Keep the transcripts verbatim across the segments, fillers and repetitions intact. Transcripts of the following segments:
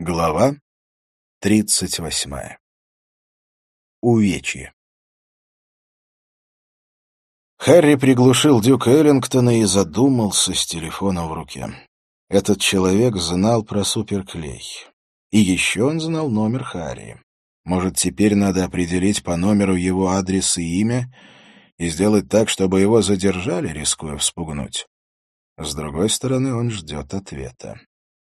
Глава тридцать восьмая. Увечье. Харри приглушил Дюка Эллингтона и задумался с телефоном в руке. Этот человек знал про суперклей. И еще он знал номер Харри. Может, теперь надо определить по номеру его адрес и имя и сделать так, чтобы его задержали, рискуя вспугнуть. С другой стороны, он ждет ответа.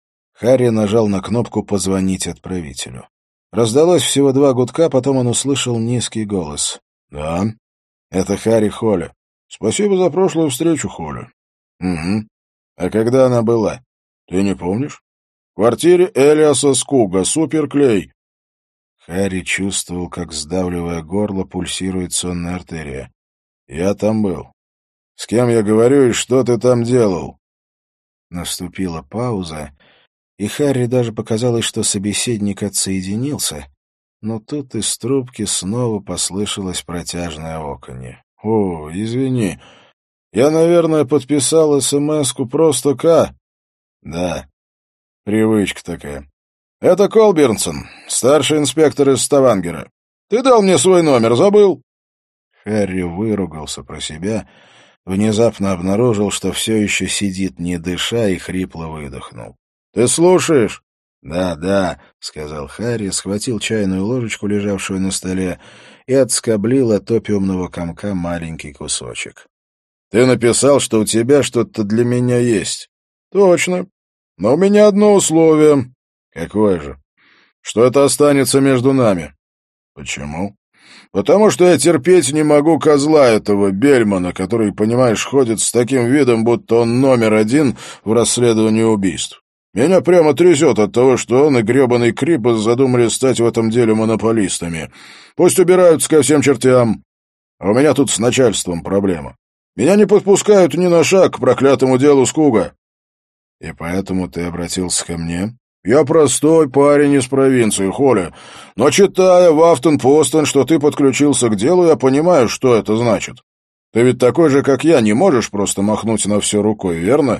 Харри нажал на кнопку «Позвонить отправителю». Раздалось всего два гудка, потом он услышал низкий голос. «Да, это Харри Холли. Спасибо за прошлую встречу, Холли». «Угу. А когда она была? Ты не помнишь?» «В квартире Элиаса Скуга, суперклей». Харри чувствовал, как, сдавливая горло, пульсирует сонная артерия. «Я там был. С кем я говорю и что ты там делал?» Наступила пауза, и Харри даже показалось, что собеседник отсоединился, но тут из трубки снова послышалось протяжное оканье. «О, извини. Я, наверное, подписал эс-эм-эску просто К». «Да, привычка такая. Это Колбернсон, старший инспектор из Ставангера. Ты дал мне свой номер, забыл?» Харри выругался про себя, внезапно обнаружил, что все еще сидит не дыша, и хрипло выдохнул. «Ты слушаешь?» «Да, да», — сказал Харри, схватил чайную ложечку, лежавшую на столе, и отскоблил от опиумного комка маленький кусочек. «Ты написал, что у тебя что-то для меня есть». «Точно. Но у меня одно условие». «Какое же?» «Что это останется между нами». «Почему?» «Потому что я терпеть не могу козла этого Бельмана, который, понимаешь, ходит с таким видом, будто он номер один в расследовании убийств. Меня прямо трясет от того, что он и гребаный Крипас задумали стать в этом деле монополистами. Пусть убираются ко всем чертям. А у меня тут с начальством проблема. Меня не подпускают ни на шаг к проклятому делу Скуга». «И поэтому ты обратился ко мне?» «Я простой парень из провинции, Холли. Но читая в Афтон-Постон, что ты подключился к делу, я понимаю, что это значит. Ты ведь такой же, как я, не можешь просто махнуть на все рукой, верно?»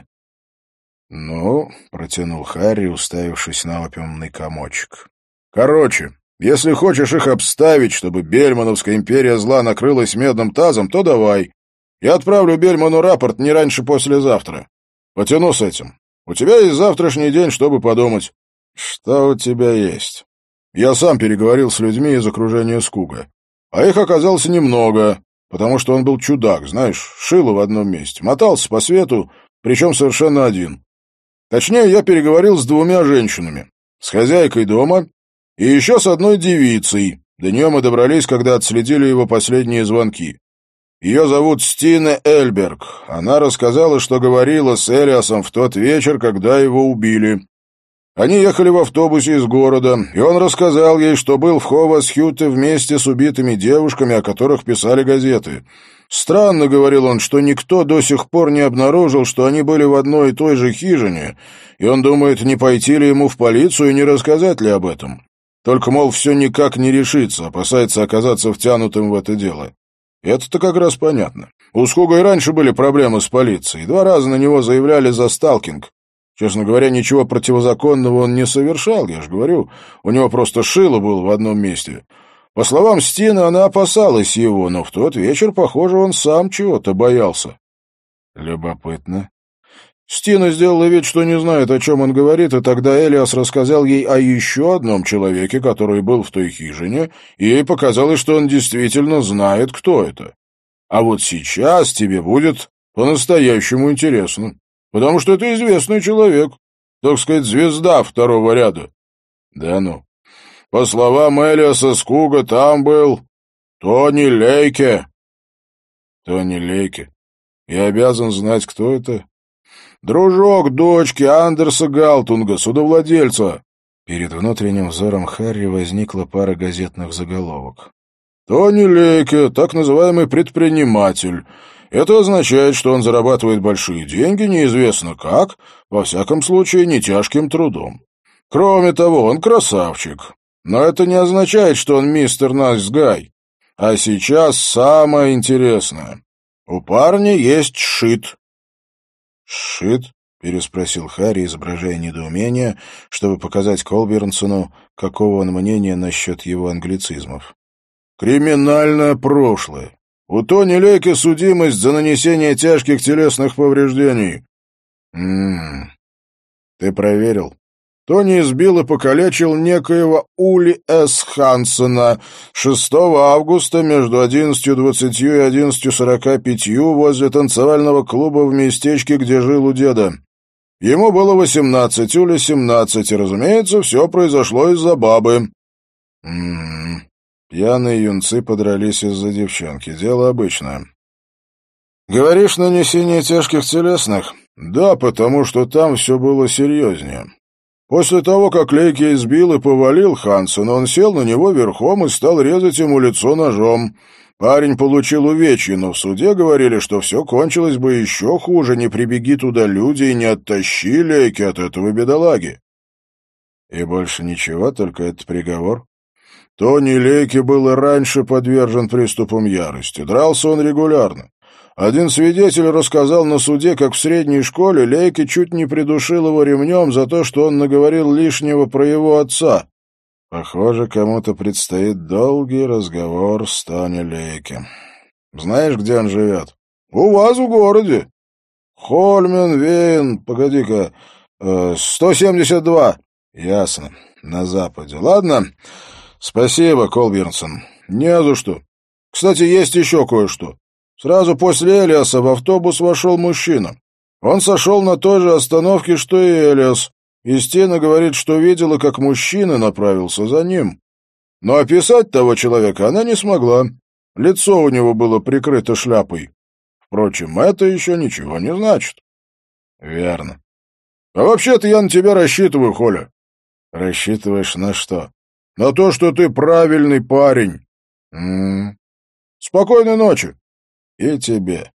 «Ну», — протянул Харри, уставившись на опиумный комочек. «Короче, если хочешь их обставить, чтобы Бельмановская империя зла накрылась медным тазом, то давай. Я отправлю Бельману рапорт не раньше послезавтра. Потяну с этим. У тебя есть завтрашний день, чтобы подумать». «Что у тебя есть?» «Я сам переговорил с людьми из окружения Скуга. А их оказалось немного, потому что он был чудак, знаешь, шило в одном месте, мотался по свету, причем совершенно один. Точнее, я переговорил с двумя женщинами. С хозяйкой дома и еще с одной девицей. До нее мы добрались, когда отследили его последние звонки. Ее зовут Стина Эльберг. Она рассказала, что говорила с Элиасом в тот вечер, когда его убили. Они ехали в автобусе из города, и он рассказал ей, что был в Ховас-Хьюте вместе с убитыми девушками, о которых писали газеты. Странно, — говорил он, — что никто до сих пор не обнаружил, что они были в одной и той же хижине, и он думает, не пойти ли ему в полицию и не рассказать ли об этом. Только, мол, все никак не решится, опасается оказаться втянутым в это дело. Это-то как раз понятно. У Скуга и раньше были проблемы с полицией, два раза на него заявляли за сталкинг. Честно говоря, ничего противозаконного он не совершал, я же говорю, у него просто шило было в одном месте. По словам Стины, она опасалась его, но в тот вечер, похоже, он сам чего-то боялся. Любопытно. Стина сделала вид, что не знает, о чем он говорит, и тогда Элиас рассказал ей о еще одном человеке, который был в той хижине, и ей показалось, что он действительно знает, кто это. А вот сейчас тебе будет по-настоящему интересно, потому что это известный человек, так сказать, звезда второго ряда. Да ну. По словам Элиаса Скуга, там был Тони Лейке. Тони Лейке? Я обязан знать, кто это? Дружок дочки Андерса Галтунга, судовладельца. Перед внутренним взором Харри возникла пара газетных заголовок. Тони Лейке, так называемый предприниматель. Это означает, что он зарабатывает большие деньги, неизвестно как, во всяком случае, не тяжким трудом. Кроме того, он красавчик. Но это не означает, что он мистер Найс Гай. А сейчас самое интересное. У парня есть шит. Шит? — переспросил Харри, изображая недоумение, чтобы показать Колбернсону, какого он мнения насчет его англицизмов. «Криминальное прошлое. У Тони Лейка судимость за нанесение тяжких телесных повреждений». «М-м-м. Ты проверил?» Тони избил и покалечил некоего Ули С. Хансена шестого августа между одиннадцатью двадцатью и одиннадцатью сорока пятью возле танцевального клуба в местечке, где жил у деда. Ему было восемнадцать, Уле семнадцать, и, разумеется, все произошло из-за бабы. М-м-м. Пьяные юнцы подрались из-за девчонки. Дело обычное. Говоришь, нанесение тяжких телесных? Да, потому что там все было серьезнее. После того, как Лейки избил и повалил Хансена, он сел на него верхом и стал резать ему лицо ножом. Парень получил увечья, но в суде говорили, что все кончилось бы еще хуже, не прибеги туда люди и не оттащи Лейки от этого бедолаги. И больше ничего, только этот приговор? Тони Лейки был и раньше подвержен приступам ярости. Дрался он регулярно. Один свидетель рассказал на суде, как в средней школе Лейки чуть не придушил его ремнем за то, что он наговорил лишнего про его отца. Похоже, кому-то предстоит долгий разговор с Тони Лейки. Знаешь, где он живет? У вас в городе. Хольмен, Вейн, погоди-ка, э, сто семьдесят два. Ясно, на западе. Ладно, спасибо, Колбернсон. Не за что. Кстати, есть еще кое-что. Сразу после Элиаса в автобус вошел мужчина. Он сошел на той же остановке, что и Элиас, и Стина говорит, что видела, как мужчина направился за ним. Но описать того человека она не смогла. Лицо у него было прикрыто шляпой. Впрочем, это еще ничего не значит. — Верно. — А вообще-то я на тебя рассчитываю, Холя. — Рассчитываешь на что? — На то, что ты правильный парень. — М-м. Спокойной ночи. И тебе.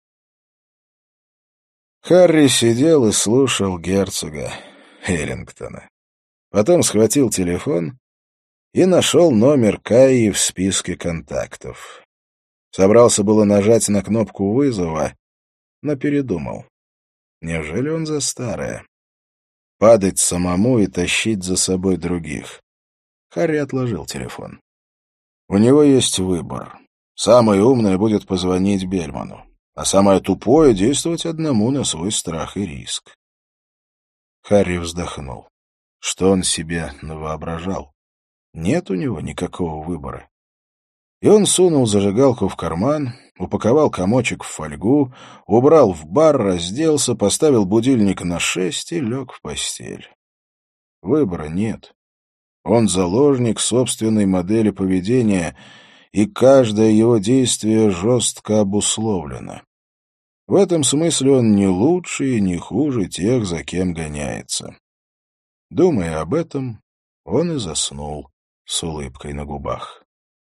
Харри сидел и слушал герцога Эллингтона. Потом схватил телефон и нашел номер Кайи в списке контактов. Собрался было нажать на кнопку вызова, но передумал. Неужели он за старое? Падать самому и тащить за собой других. Харри отложил телефон. У него есть выбор. Самое умное будет позвонить Бельману, а самое тупое — действовать одному на свой страх и риск. Харри вздохнул. Что он себе навоображал? Нет у него никакого выбора. И он сунул зажигалку в карман, упаковал комочек в фольгу, убрал в бар, разделся, поставил будильник на шесть и лег в постель. Выбора нет. Он заложник собственной модели поведения, и каждое его действие жестко обусловлено. В этом смысле он не лучше и не хуже тех, за кем гоняется. Думая об этом, он и заснул с улыбкой на губах.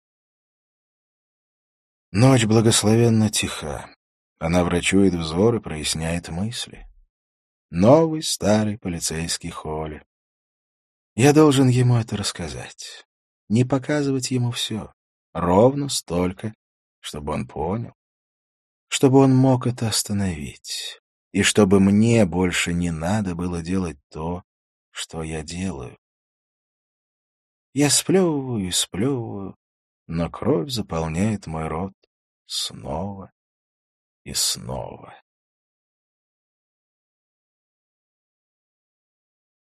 Ночь благословенно тиха. Она врачует взор и проясняет мысли. Новый старый полицейский Холли. Я должен ему это рассказать. Не показывать ему все. Ровно столько, чтобы он понял. Чтобы он мог это остановить. И чтобы мне больше не надо было делать то, что я делаю. Я сплевываю и сплевываю, но кровь заполняет мой рот снова и снова.